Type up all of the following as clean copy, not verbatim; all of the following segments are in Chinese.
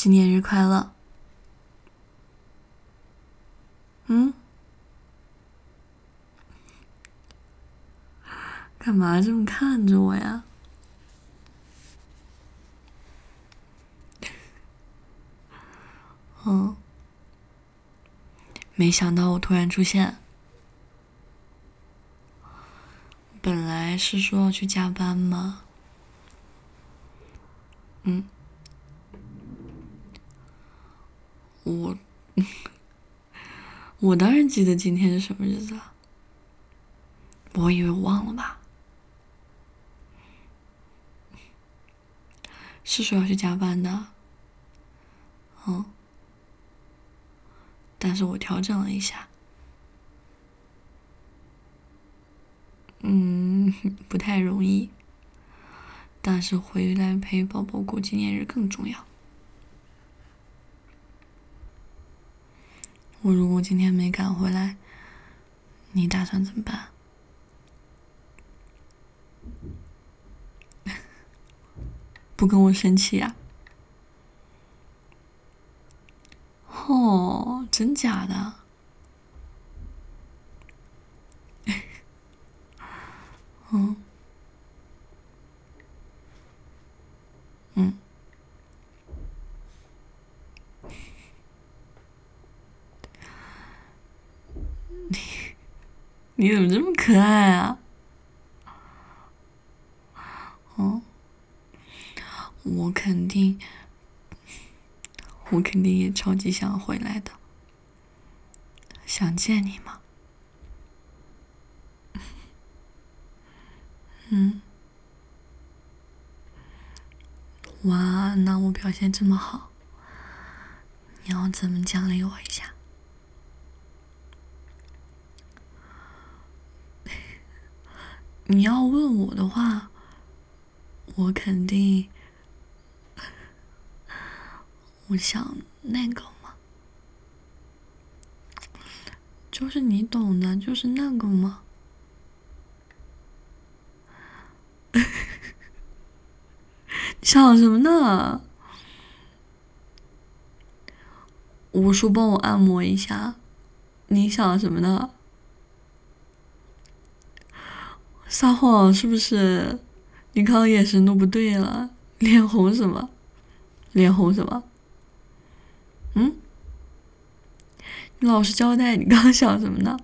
纪念日快乐。干嘛这么看着我呀？没想到我突然出现。本来是说要去加班嘛。我我当然记得今天是什么日子了。我以为我忘了吧？是说要去加班的。但是我调整了一下。不太容易。但是回来陪宝宝过纪念日更重要。我如果今天没赶回来，你打算怎么办？不跟我生气呀？哦，真假的？你怎么这么可爱啊？我肯定，我肯定也超级想回来的，想见你嘛。哇，那我表现这么好，你要怎么奖励我一下？你要问我的话，我肯定，我想那个嘛，就是你懂的，就是那个嘛。想什么呢？我说帮我按摩一下，你想什么呢？撒谎是不是？你刚刚眼神都不对了，脸红什么？脸红什么？你老实交代，你刚刚想什么呢？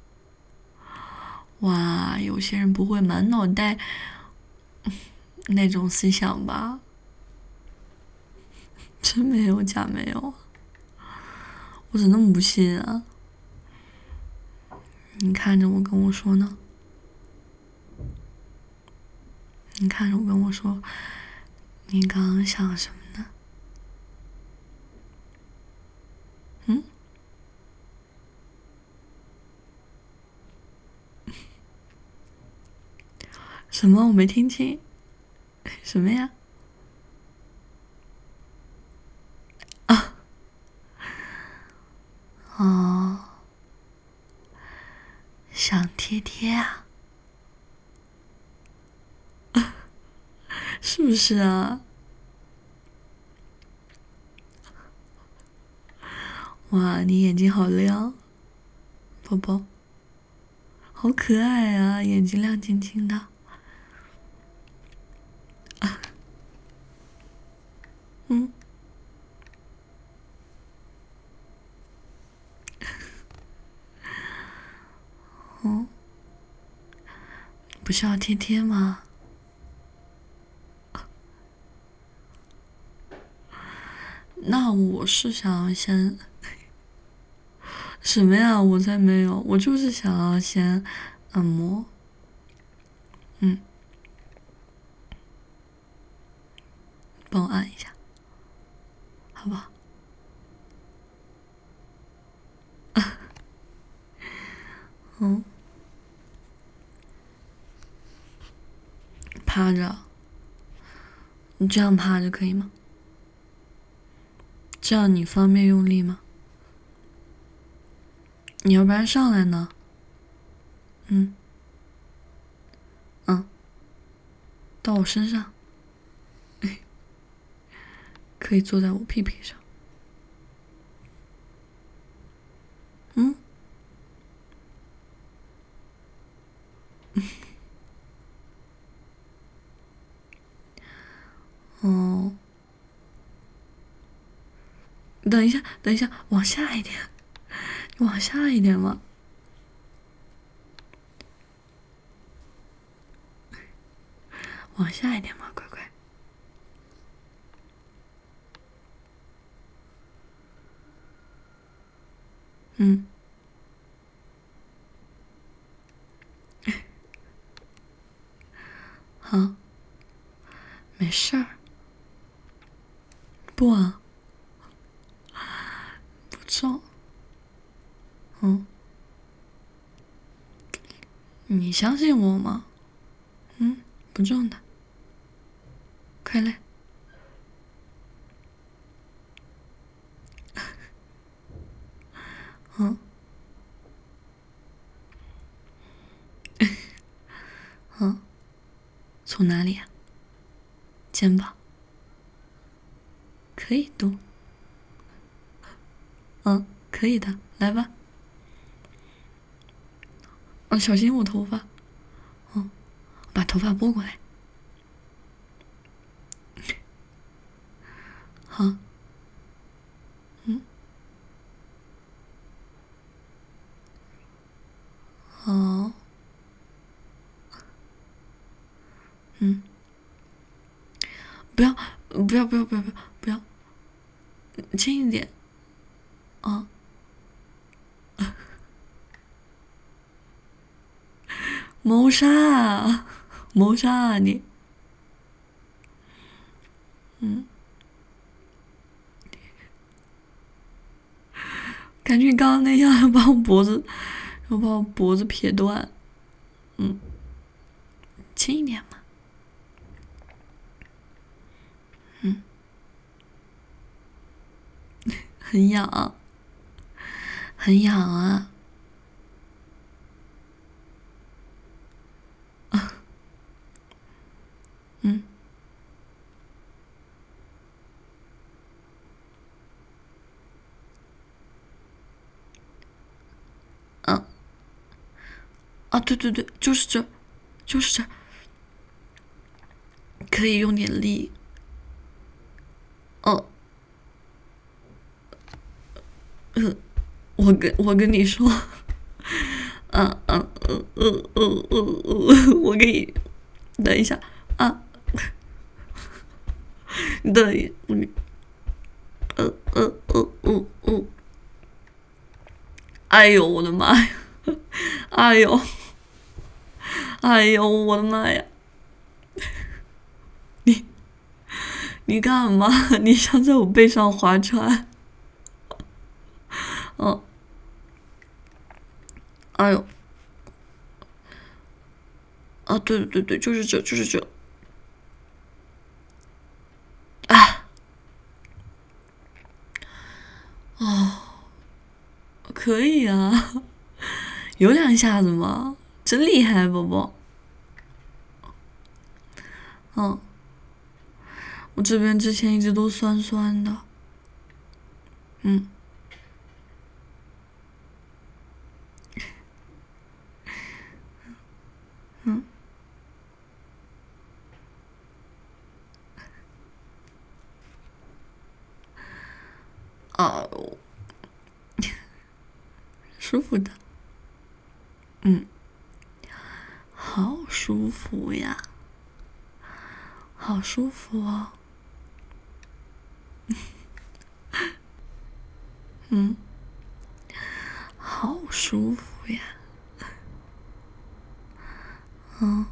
哇，有些人不会满脑袋那种思想吧？真没有假没有，我怎么那么不信啊？你看着我跟我说呢？你看着我跟我说，你刚刚想什么呢？什么？我没听清。什么呀？哦，想贴贴啊？是不是啊？哇，你眼睛好亮，宝宝，好可爱啊，眼睛亮晶晶的。不是要贴贴吗？那我是想要先什么呀？我才没有，我就是想要先按摩。帮我按一下，好不好？趴着，你这样趴着可以吗？这样你方便用力吗？你要不然上来呢？到我身上， 可以坐在我屁屁上。嗯，哦，等一下，等一下，往下一点，往下一点嘛，往下一点嘛，乖乖。嗯，好，没事儿。不啊，不重。嗯，你相信我吗？嗯，不重的，快来。嗯嗯，从哪里啊？肩膀，可以动。嗯，可以的，来吧。嗯，小心我头发。嗯，把头发拨过来。好。嗯，好。嗯，不要，不要，不要，不要，不要，不要，轻一点。啊，谋杀啊，谋杀啊你！嗯，感觉刚刚那样要把我脖子，要把我脖子撇断。嗯，轻一点嘛。嗯，很痒，很痒啊。嗯，嗯，啊，对对对，就是这，就是这，可以用点力。哦，我跟你说，我给你，等一下啊，等一，哎呦我的妈呀，哎呦，哎呦我的妈呀，你你干嘛？你想在我背上划船？哦，哎呦，啊对对对对，就是这，就是这，啊，可以啊，有两下子吗？真厉害，宝宝。嗯，我这边之前一直都酸酸的。嗯，啊，舒服的。嗯，好舒服呀，好舒服哦。嗯，好舒服呀。嗯，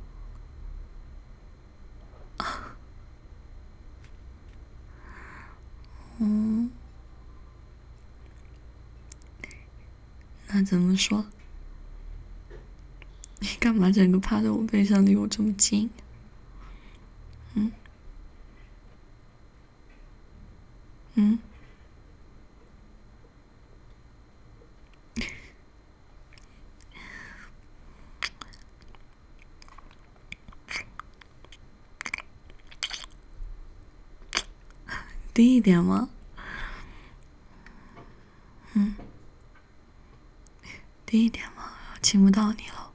嗯，那怎么说？你干嘛整个趴在我背上离我这么近？嗯嗯， 低一点吗？低一点吗？亲不到你了。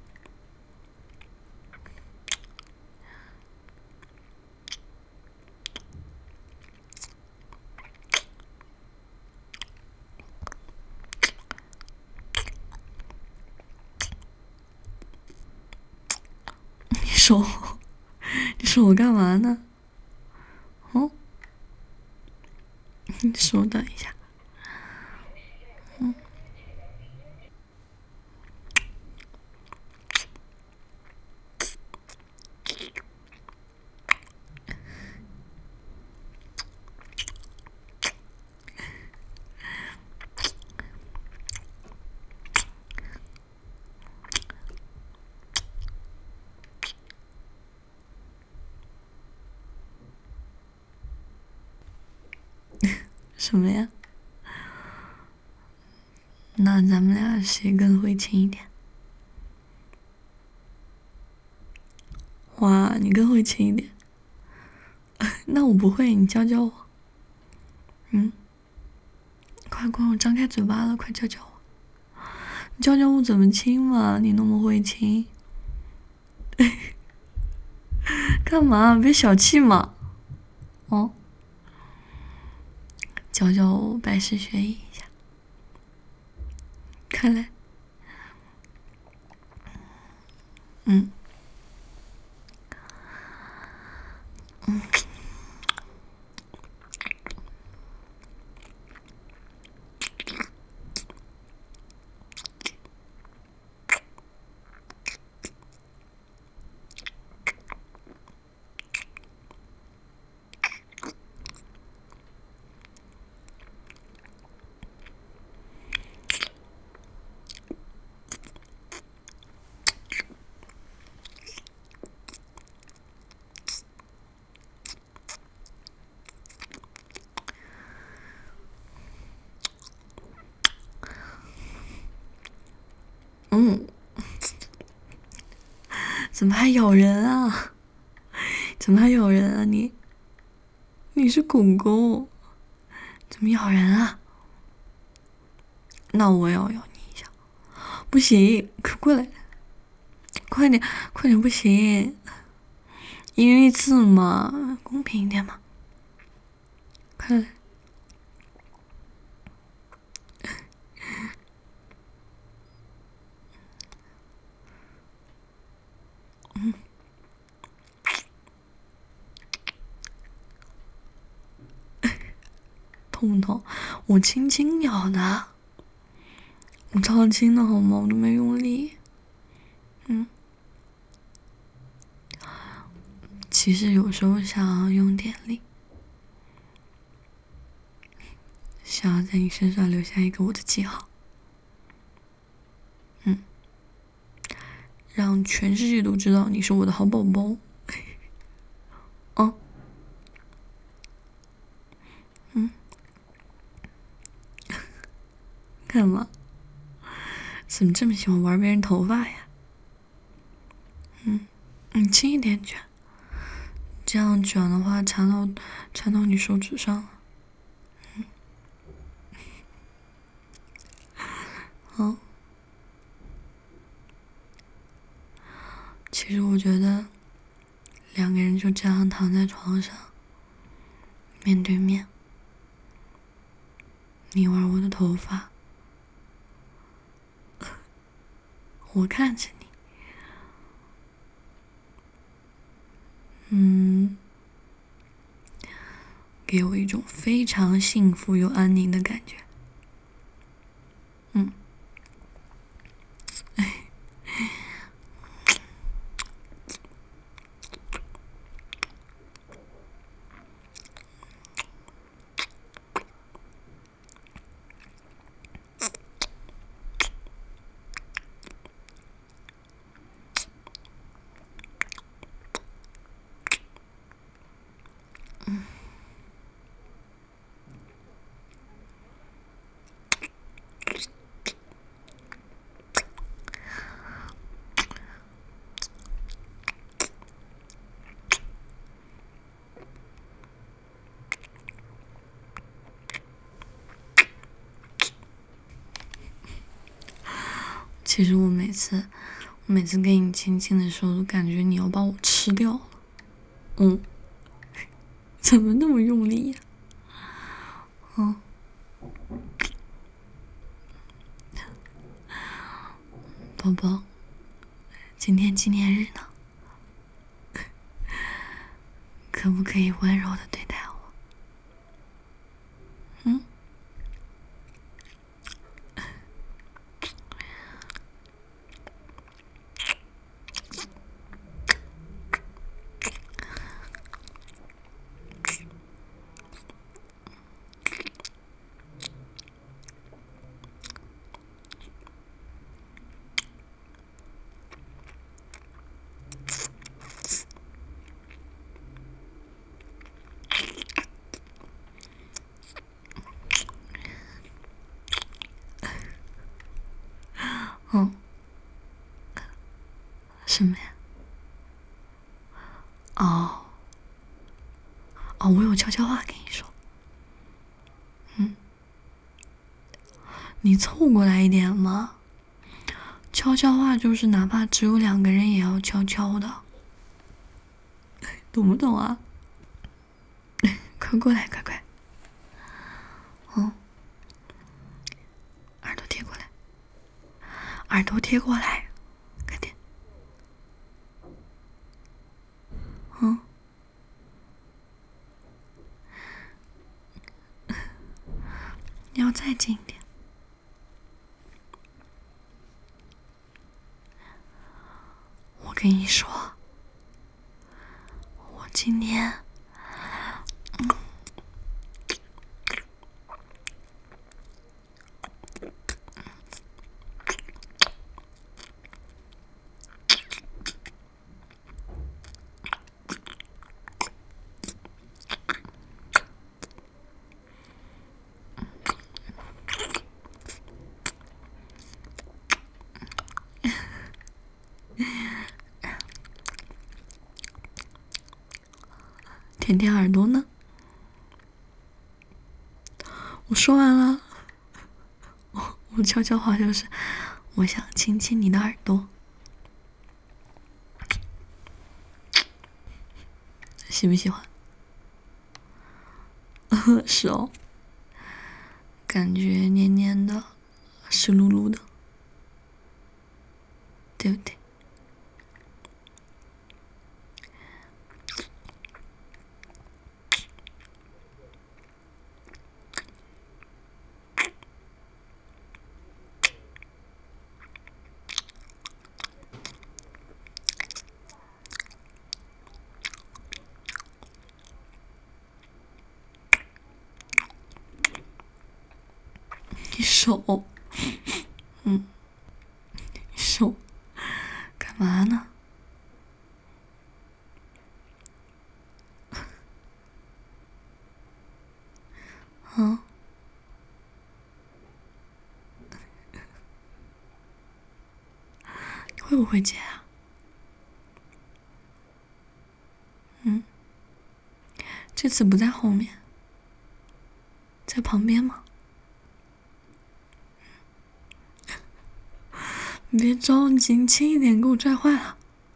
你说我，你说我干嘛呢？哦，你说等一下。什么呀？那咱们俩谁更会亲一点？哇，你更会亲一点。那我不会，你教教我。快快，我张开嘴巴了，快教教我。你教教我怎么亲嘛？你那么会亲，干嘛？别小气嘛。哦，教教我，拜师学艺一下。快来。怎么还咬人啊？怎么还咬人啊你？你是狗狗，怎么咬人啊？那我也要咬你一下。不行，快过来，快点，快点，不行，一人一次嘛，公平一点嘛。快来。痛不痛？我轻轻咬的，我超轻的好吗？我都没用力。其实有时候想要用点力，想要在你身上留下一个我的记号，让全世界都知道你是我的好宝宝。哦，干嘛？怎么这么喜欢玩别人头发呀？你轻一点卷，这样卷的话缠到你手指上了。哦，其实我觉得两个人就这样躺在床上，面对面，你玩我的头发，我看着你，给我一种非常幸福又安宁的感觉。 其实我每次跟你亲亲的时候，都感觉你要把我吃掉了。怎么那么用力呀？宝宝，今天纪念日呢，可不可以温柔的对待我？什么呀？我有悄悄话跟你说。你凑过来一点嘛。悄悄话就是哪怕只有2个人也要悄悄的，懂不懂啊？快过来，快！耳朵贴过来，耳朵贴过来，快点。要再近一点。我跟你说，我今天舔舔耳朵呢。我说完了。我悄悄话就是，我想亲亲你的耳朵，喜不喜欢？是哦，感觉黏黏的，湿漉漉的，对不对？你手，你手干嘛呢？会不会接啊？这次不在后面，在旁边吗？你别着急，轻一点，给我拽坏了。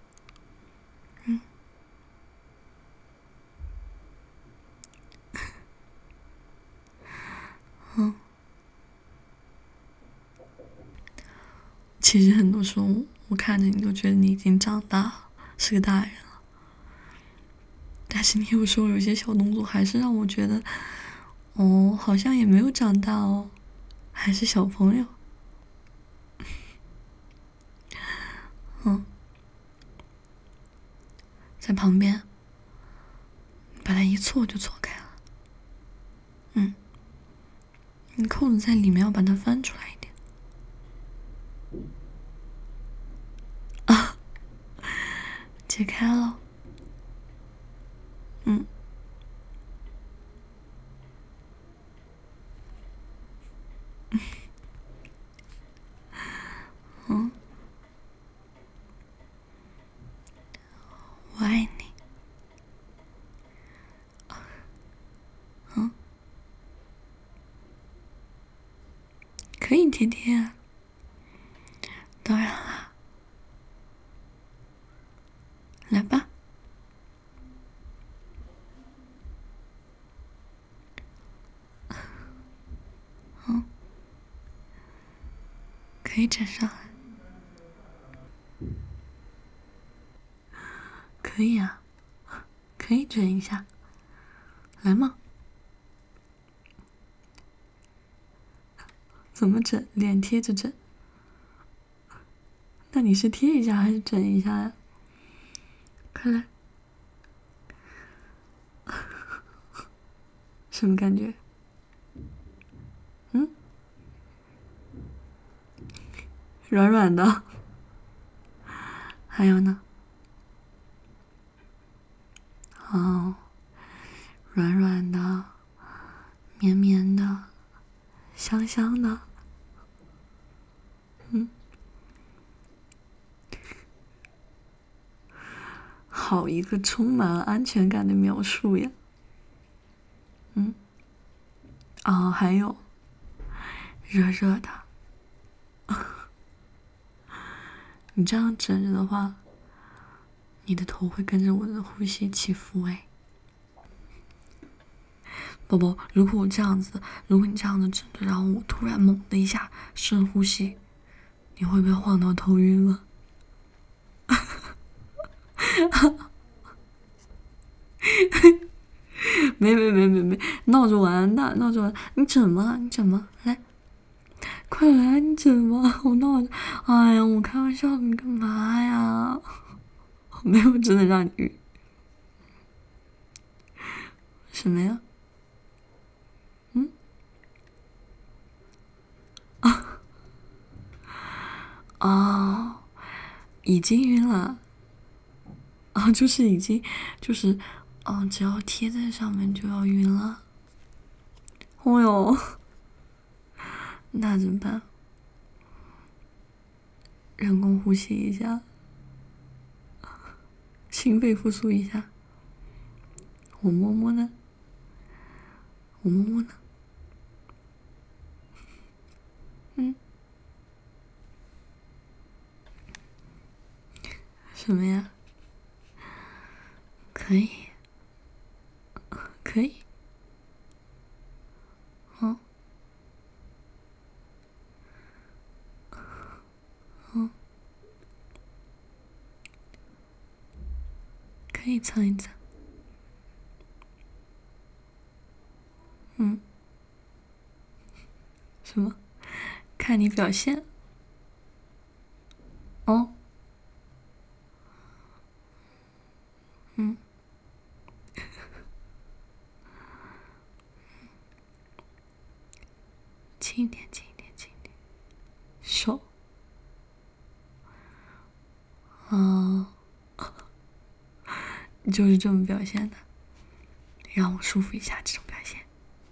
其实很多时候，我看着你都觉得你已经长大了，是个大人了。但是你有时候有些小动作，还是让我觉得，好像也没有长大哦，还是小朋友。在旁边，把它一错就错开了。你扣子在里面，要把它翻出来一点。解开了。我爱你。可以贴贴啊，当可以整上来。可以啊，可以整一下，来嘛。怎么整？脸贴着整？那你是贴一下还是整一下呀？快来，什么感觉？嗯，软软的。还有呢？哦，软软的，绵绵的，香香的。好一个充满了安全感的描述呀！哦，还有热热的。你这样整着的话，你的头会跟着我的呼吸起伏哎。宝宝，如果你这样子整着，然后我突然猛的一下深呼吸，你会被晃到头晕吗？没，闹着玩的，闹着玩。你整嘛，来，快来，你整嘛，我闹着。哎呀，我开玩笑的，你干嘛呀？没有真的让你晕。什么呀？哦，已经晕了。啊，就是已经，就是，只要贴在上面就要晕了。哦哟，那怎么办？人工呼吸一下，心肺复苏一下。我摸摸呢？我摸摸呢？嗯，什么呀？可以，可以。哦，可以蹭一蹭。什么？看你表现。哦，轻一点，轻一点，轻一点。手。哦，你就是这么表现的，让我舒服一下这种表现。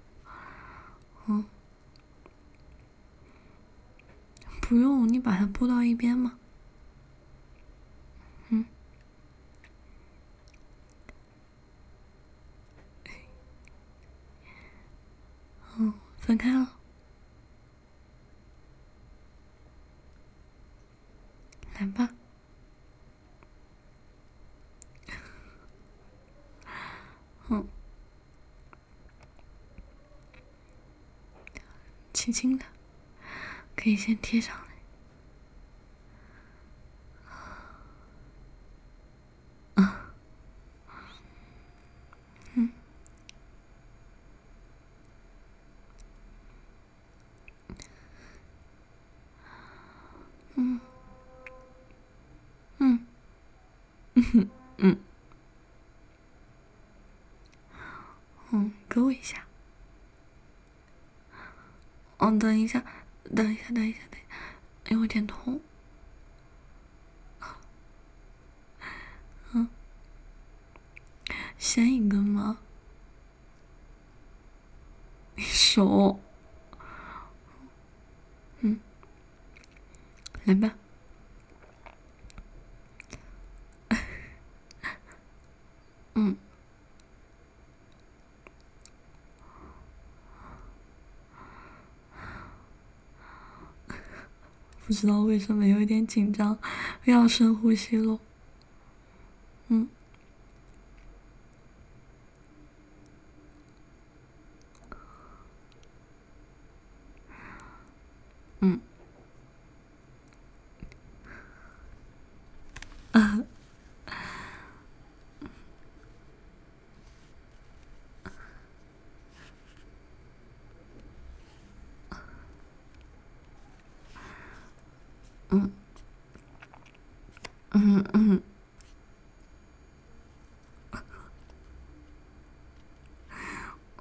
不用，你把它拨到一边嘛。分开了。来吧。轻轻的，可以先贴上来。勾一下。等一下，等一下，有点痛。先一根吗？你手。来吧。不知道为什么有一点紧张，要深呼吸喽。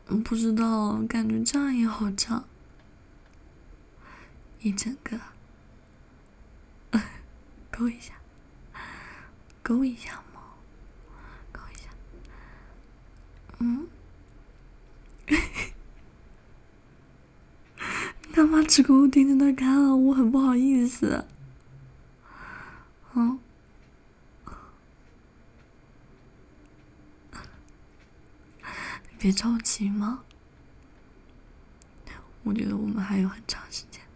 不知道，感觉这样也好长，一整个，勾一下，勾一下嘛，勾一下，你干嘛只给我盯着那看啊？我很不好意思。你别着急嘛，我觉得我们还有很长时间，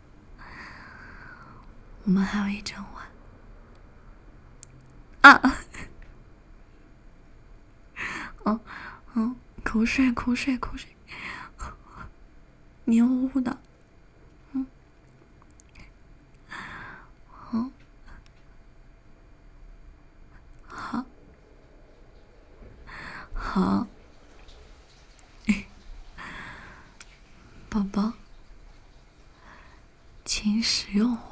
我们还有一整晚。啊！口水，黏糊糊的。好，好，宝宝，请使用